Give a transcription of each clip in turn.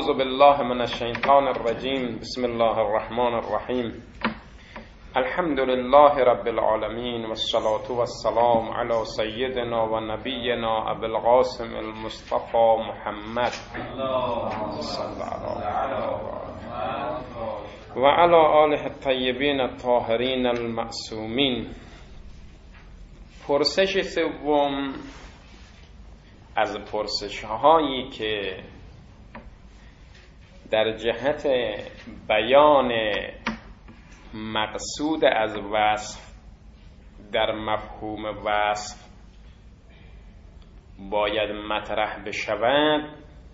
أعوذ بالله من الشيطان الرجيم. بسم الله الرحمن الرحيم. الحمد لله رب العالمين، والصلاة والسلام على سيدنا ونبينا أبي القاسم المصطفى محمد صلى الله عليه وعلى آله الطيبين الطاهرين المعصومين. پرسش سوم از پرسش‌هایی که در جهت بیان مقصود از وصف در مفهوم وصف باید مطرح بشود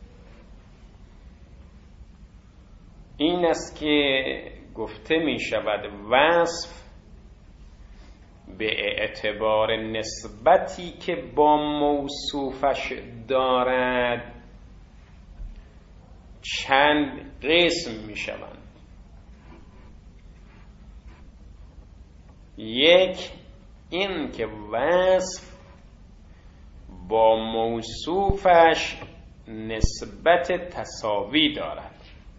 این است که گفته می شود وصف به اعتبار نسبتی که با موصوفش دارد چند قسم می شوند. یک، این که وصف با موصوفش نسبت تساوی دارد،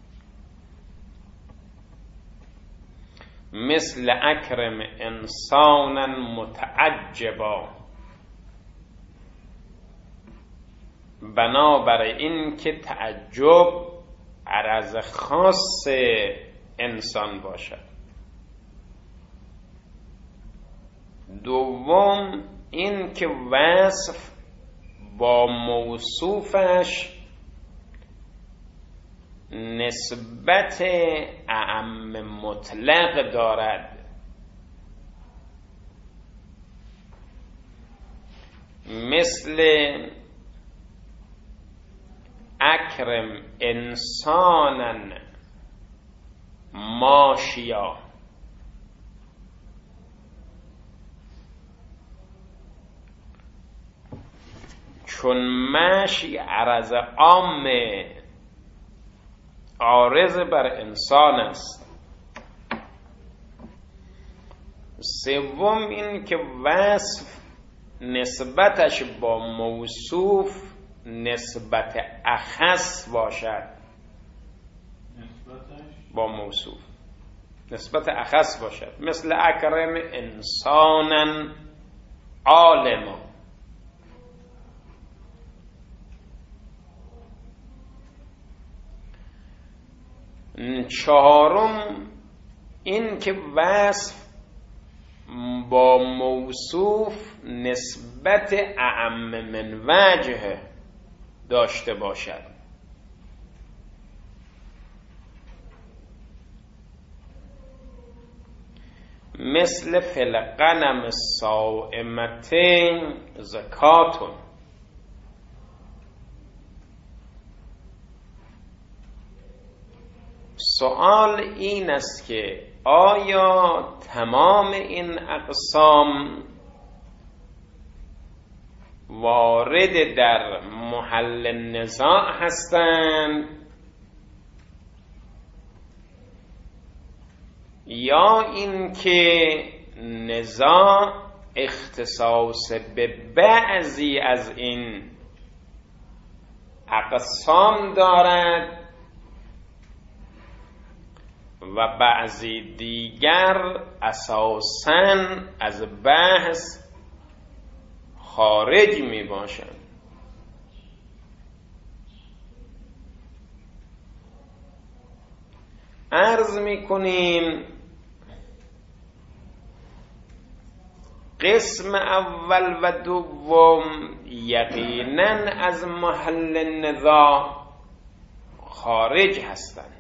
مثل اکرم انسانا متعجبا، بنابر این که تعجب عرض خاص انسان باشد. دوم، این که وصف با موصوفش نسبت اعم مطلق دارد، مثل اکرم انسانا ماشیا، چون مشی عرض عام عارض بر انسان است. سوم، این که وصف نسبتش با موصوف نسبت اخص باشد، با موصوف نسبت اخص باشد، مثل اکرم انسانا عالما. چهارم، این که وصف با موصوف نسبت اعم من وجه داشته باشد، مثل فی الغنم الصائمة زکاتون. سوال این است که آیا تمام این اقسام وارد در محل نزاع هستند یا اینکه نزاع اختصاص به بعضی از این اقسام دارد و بعضی دیگر اساساً از بحث خارج می باشند. عرض می کنیم قسم اول و دوم یقیناً از محل نزاع خارج هستند،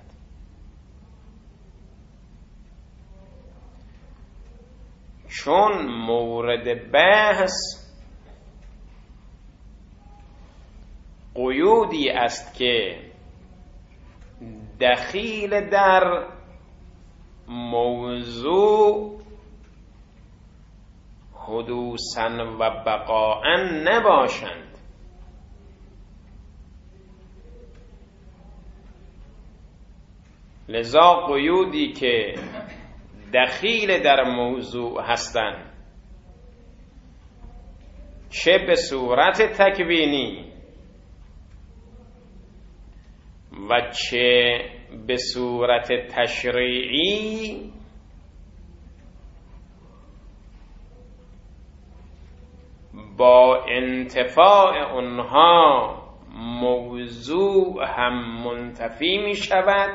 چون مورد بحث قیودی است که دخیل در موضوع حدوثاً و بقاءً نباشند. لذا قیودی که دخیل در موضوع هستند، چه به صورت تکوینی و چه به صورت تشریعی با انتفاع اونها موضوع هم منتفی می شود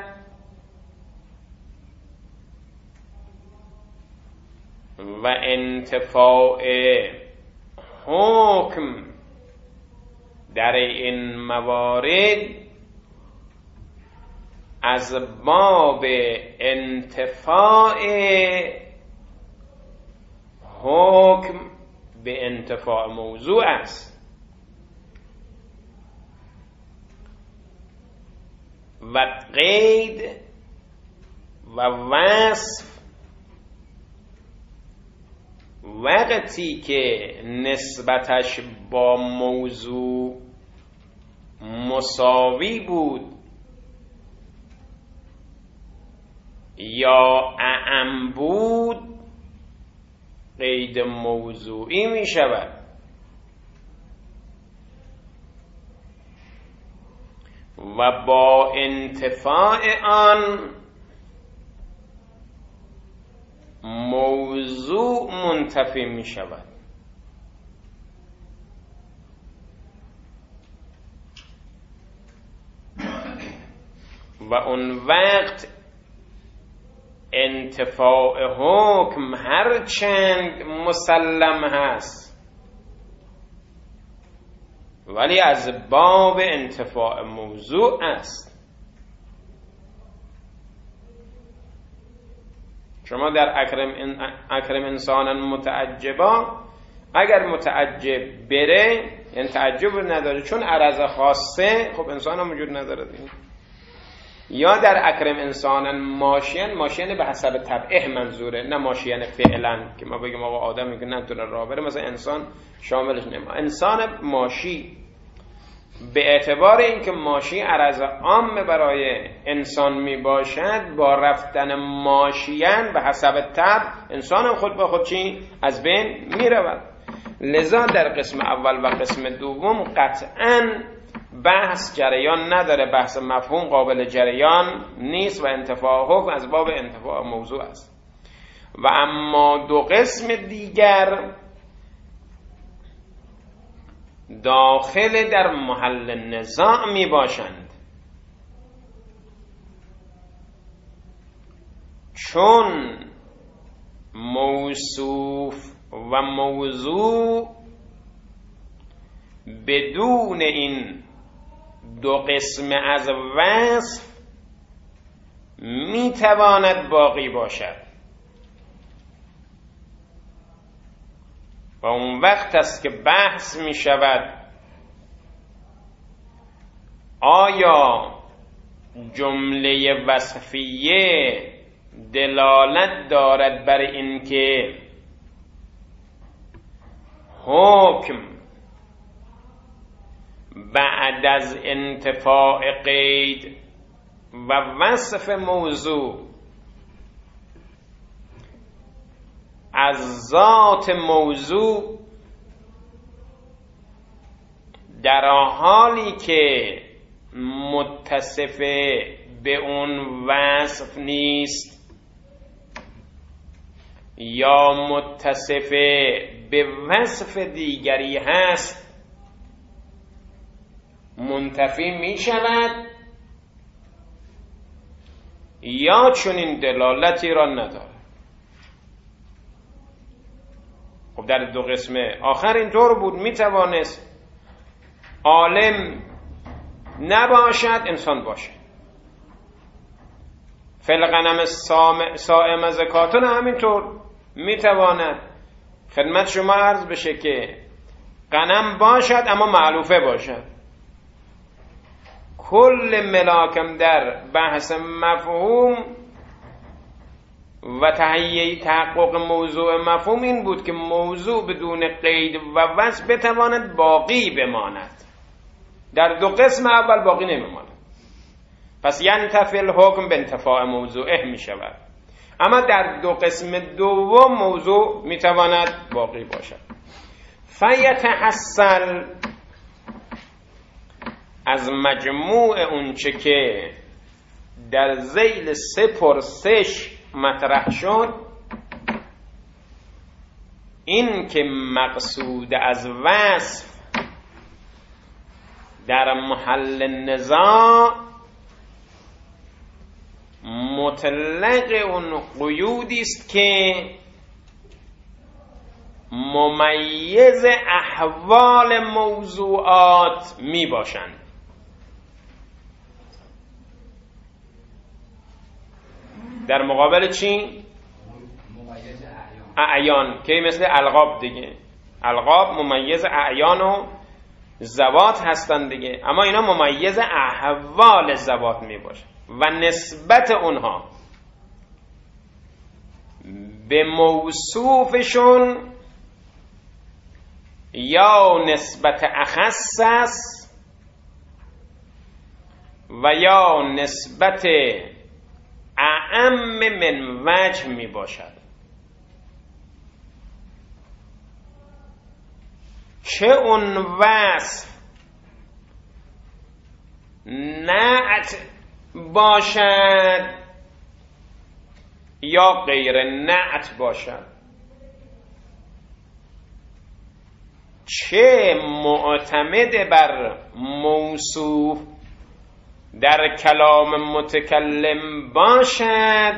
و انتفاع حکم در این موارد از باب انتفاع حکم به انتفاع موضوع است و قید و وصف وقتی که نسبتش با موضوع مساوی بود یا اعم بود قید موضوعی می شود و با انتفاع آن موضوع منتفی می شود. و اون وقت انتفاع حکم هرچند مسلم هست ولی از باب انتفاع موضوع است. شما در اکرم انسانا متعجبا اگر متعجب بره یعنی تعجب نداره چون عرض خاصه خب انسان هم وجود نداره دیگه. یا در اکرم انسانا ماشین به حسب طبعه منظوره نه ماشین فعلا که ما بگیم آقا آدمی که نتونه راه بره مثلا انسان شاملش نمیشه. انسان ماشی به اعتبار اینکه ماشی عرض عام برای انسان می باشد با رفتن ماشیان به حسب طبع انسان هم خود با خود چی از بین می رود. لذا در قسم اول و قسم دوم قطعاً بحث جریان نداره، بحث مفهوم قابل جریان نیست و انتفاع حکم از باب انتفاع موضوع است. و اما دو قسم دیگر داخل در محل نزاع می باشند، چون موصوف و موضوع بدون این دو قسم از وصف می تواند باقی باشد و اون وقت است که بحث می شود آیا جمله وصفیه دلالت دارد بر اینکه حکم بعد از انتفاع قید و وصف موضوع از ذات موضوع در حالی که متصف به اون وصف نیست یا متصف به وصف دیگری هست منتفی می شود یا چنین دلالتی را ندارد. خب در دو قسم آخر اینطور بود، می توانست عالم نباشد انسان باشد. فلغنم سائم زکاتون همینطور می تواند خدمت شما عرض بشه که غنم باشد اما معلوفه باشد. کل ملاکم در بحث مفهوم و تهیه تحقق موضوع مفهوم این بود که موضوع بدون قید و وصف بتواند باقی بماند. در دو قسم اول باقی نمیماند، پس ینتفی الحکم به انتفاع موضوعه می شود. اما در دو قسم دوم موضوع می تواند باقی باشد. فیتحصل از مجموع اونچه که در ذیل 3 پرسش مطرح شد، این که مقصود از وصف در محل نزاع مطلق اون قیودی است که ممیز احوال موضوعات می باشند. در مقابل چی؟ اعیان که مثل القاب دیگه. القاب ممیز اعیان و ذوات هستند دیگه، اما اینا ممیز احوال ذوات می باشن و نسبت اونها به موصوفشون یا نسبت اخص است و یا نسبت اعم من وجه می باشد. چه اون وصف نعت باشد یا غیر نعت باشد، چه معتمد بر موصوف در کلام متکلم باشد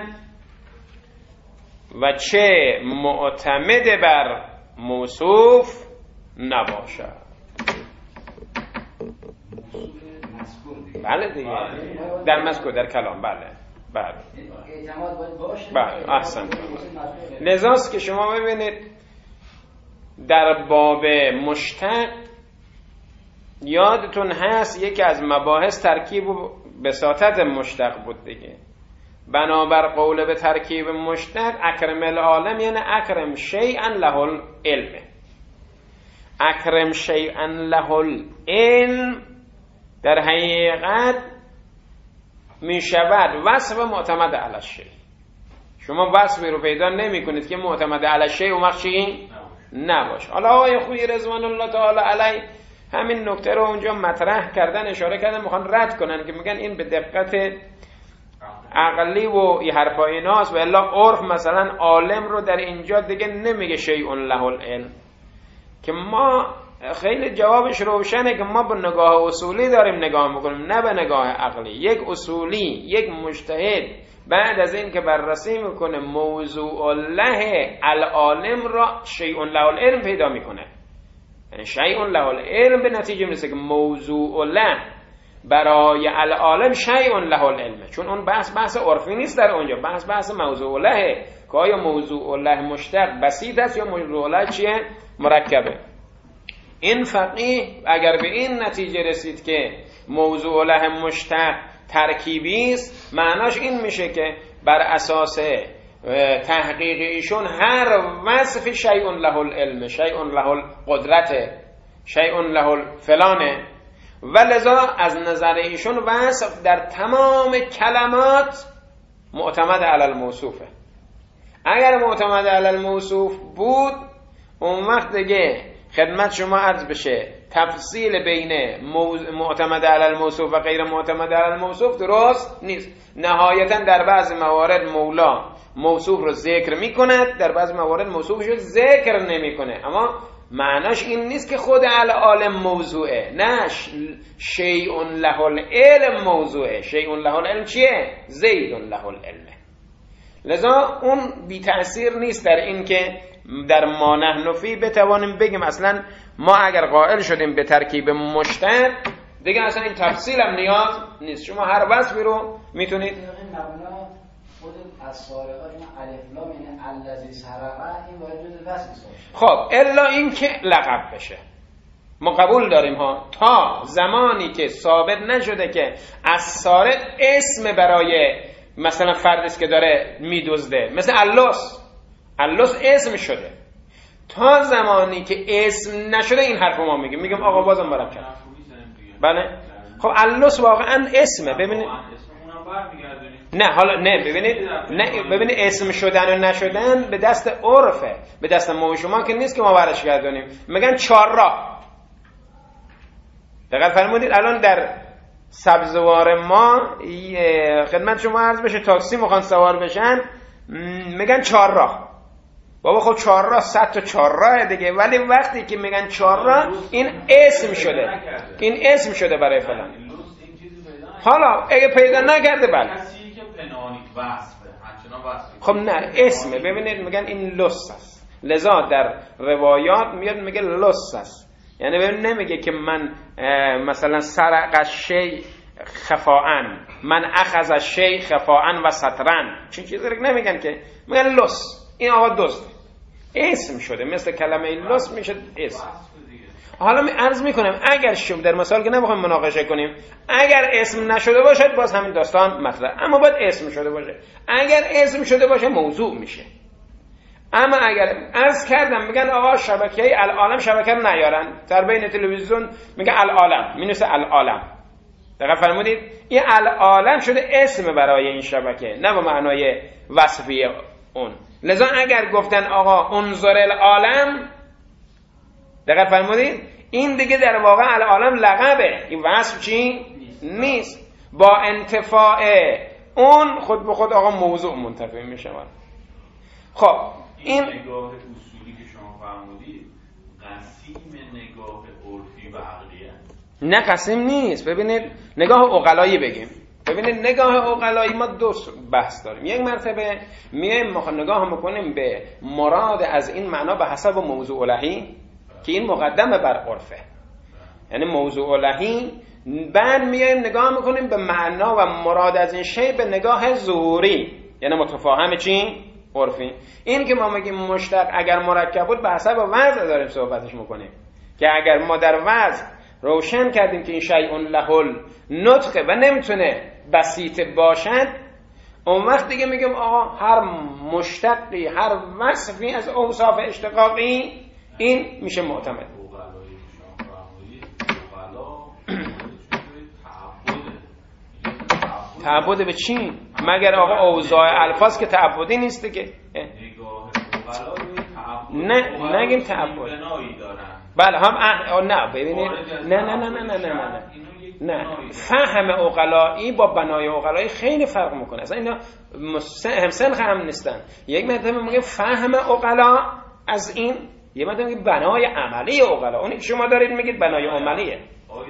و چه معتمد بر موصوف نباشد. بله دیگه، در مذکور در کلام. بله احسن. لذاست که شما ببینید در باب مشتق یادتون هست یکی از مباحث ترکیب و بساطت مشتق بود دیگه. بنابر قول به ترکیب مشتق اکرم العالم یعنی اکرم شیئا له العلم. اکرم شیئا له العلم در حقیقت می شود وصف معتمد علی الشیء. شما وصفی رو پیدا نمی کنید که معتمد علی الشیء اون وقت چی نباشه. حالا آقای خویی رضوان الله تعالی علیه همین نکته رو اونجا مطرح کردن، اشاره کردن، میخوان رد کنن که میگن این به دقت عقلی و این حرفای ایناست و الا عرف مثلا عالم رو در اینجا دیگه نمیگه شیء له العلم. که ما خیلی جوابش روشنه که ما به نگاه اصولی داریم نگاه میکنیم، نه به نگاه عقلی. یک اصولی، یک مجتهد بعد از این که بررسی میکنه موضوع له العالم را شیء له العلم پیدا میکنه، یعنی شیء له العلم به نتیجه میرسه که موضوع له برای العالم شیء له العلم، چون اون بحث عرفی نیست در اونجا، بحث موضوع له که آیا موضوع له مشتق بسیط است یا موضوع له چیه مرکبه. این فقیه اگر به این نتیجه رسید که موضوع له مشتق ترکیبی است، معناش این میشه که بر اساس تحقیق ایشون هر وصف شیء له العلم، شیء له القدرت، شیء له الفلانه، و لذا از نظر ایشون وصف در تمام کلمات معتمد علی الموصوفه. اگر معتمد علی الموصوف بود اون وقت دیگه خدمت شما عرض بشه تفصیل بین معتمد علی الموصوف و غیر معتمد علی الموصوف درست نیست. نهایتا در بعض موارد مولا موصوف رو ذکر میکند، در بعض موارد موصوفش رو ذکر نمیکنه، اما معناش این نیست که خود العالم موضوعه، نه، شیء له العلم موضوعه. شیء له العلم چیه؟ زید له العلم. لذا اون بی تأثیر نیست در این که در ما نحن فی بتوانیم بگیم اصلا ما اگر قائل شدیم به ترکیب مشتق دیگه اصلا این تفصیل هم نیاز نیست. شما هر وصفی رو میتونید خب الا این که لقب بشه ما قبول داریم ها، تا زمانی که ثابت نشده که السارق اسم برای مثلا فردی که داره میدزده، مثل اللص اسم شده، تا زمانی که اسم نشده این حرف ما میگیم آقا بازم برم کرد. بله خب اللص واقعا اسمه. ببینید نه حالا نه ببینید اسم شدن و نشدن به دست عرفه، به دست ما و شما که نیست که ما برش گردونیم. میگن 4 راه، دقت فرمودید الان در سبزوار ما خدمت شما عرض بشه تاکسی میخوان سوار بشن میگن 4 راه. بابا خب 4 راه 100 تا 4 راه دیگه، ولی وقتی که میگن 4 راه این اسم شده، این اسم شده برای فلان. حالا اگه پیدا نکرده بله کسی که پنهانی وصفه خب نه اسمه. ببینید میگن این لص است، لذا در روایات میاد میگه لص است، یعنی ببین نمیگه که من مثلا سرق الشیء خفاءً، من اخذ الشیء خفاءً و سترًا، چون چیزی رو نمیگن که، میگن لص، این آقا دزد، اسم شده، مثل کلمه لص میشه اسم. حالا می عرض میکنم اگر شما در مثال که نمیخوایم مناقشه کنیم، اگر اسم نشده باشد باز همین داستان مطرح، اما باید اسم شده باشه. اگر اسم شده باشه موضوع میشه. اما اگر عرض کردم میگن آقا شبکه العالم شبکه رو نیارن، در بین تلویزیون میگه العالم، مینوسه العالم. دقیق فرمودید؟ این العالم شده اسم برای این شبکه، نه به معنای وصفی اون. لذا اگر گفتن آقا انظر العالم، دقیق فرمودید؟ این دیگه در واقع العالم لقبه، این وصف چی؟ نیست. با انتفاع اون خود به خود آقا موضوع منتفی میشه. خب این نگاه اصولی که شما فرمودید قسیم نگاه عرفی و عقلیه؟ نه قسیم نیست. ببینید نگاه عقلایی بگیم. ببینید نگاه عقلایی ما دو بحث داریم. یک مرتبه میایم نگاه میکنیم به مراد از این معنا به حسب موضوع الهی که این مقدمه بر عرفه، یعنی موضوع الهی. بعد میایم نگاه میکنیم به معنا و مراد از این شی به نگاه ظهوری، یعنی متفاهم چی؟ عرفی. این که ما میگیم مشتق اگر مرکب بود به حسب وضع داریم صحبتش میکنیم، که اگر ما در وضع روشن کردیم که این شیء له نطق و نمیتونه بسیط باشد، اون وقت دیگه میگیم آقا هر مشتقی، هر وصفی از اوصاف اشتقاقی این میشه معتمد. تعبد به چی؟ مگر آقا اوضاع الفاظ که تعبدی نیست دیگه. نه نگیم تعبد. بله هم نه ببینید نه فهم عقلایی با بنای عقلایی خیلی فرق میکنه. اصلا اینا همسن هم نیستن. یک مرتبه میگه فهم عقلا از این، یه مرتبه میگه بنای عملی عقلا. اونی که شما دارید میگید بنای عملیه.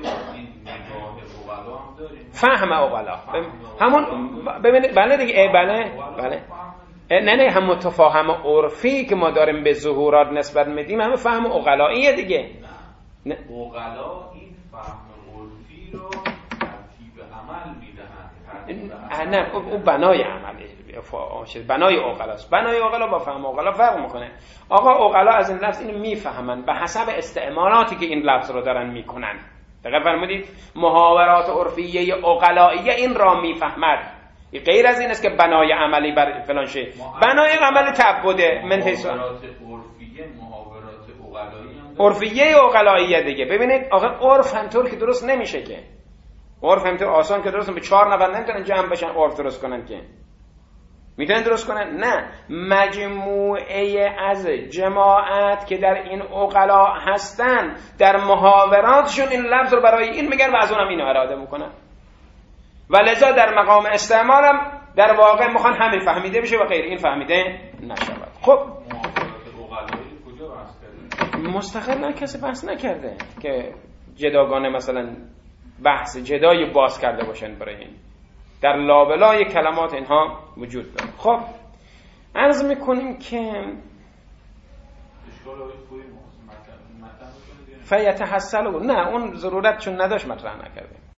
فهم عقلا همون ببینید بله دیگه بله نه هم متفاهم عرفی که ما داریم به ظهورات نسبت میدیم همه فهم عقلاییه دیگه. نه عقلا این فهم عرفی رو ترتیب عمل میدهند. نه اون بنای عملی بنای عقلاست. بنای عقلا با فهم عقلا فرق میکنه. آقا عقلا از این لفظ اینو میفهمن به حسب استعمالاتی که این لفظ رو دارن میکنن. دقیق فرمودید؟ محاورات عرفیه عقلائیه این را میفهمد. غیر از این است که بنای عملی بر فلان شی. بنای عملی تعبده من حیث محاورات عرفیه محاورات عقلایی هم عرفیه عقلائیه دیگه. ببینید آخه عرف همطور که درست نمیشه که. عرف همطور آسان که درست به 4 نفر نمیتونن جمع بشن عرف درست کنن که. میتونن درست کنن؟ نه. مجموعه از جماعت که در این عقلا هستن در محاوراتشون این لفظ رو برای این میگن و از اونم اینو اراده میکنن و لذا در مقام استعمالم در واقع میخوان همین فهمیده بشه و غیر این فهمیده نشود. خب مستقل کسی بحث نکرده که جداگانه مثلا بحث جدایی باز کرده باشن برای این. در لابلای کلمات اینها وجود داره. خب عرض میکنیم که فیتحصل نه اون ضرورت چون نداشت مطرح نکرده.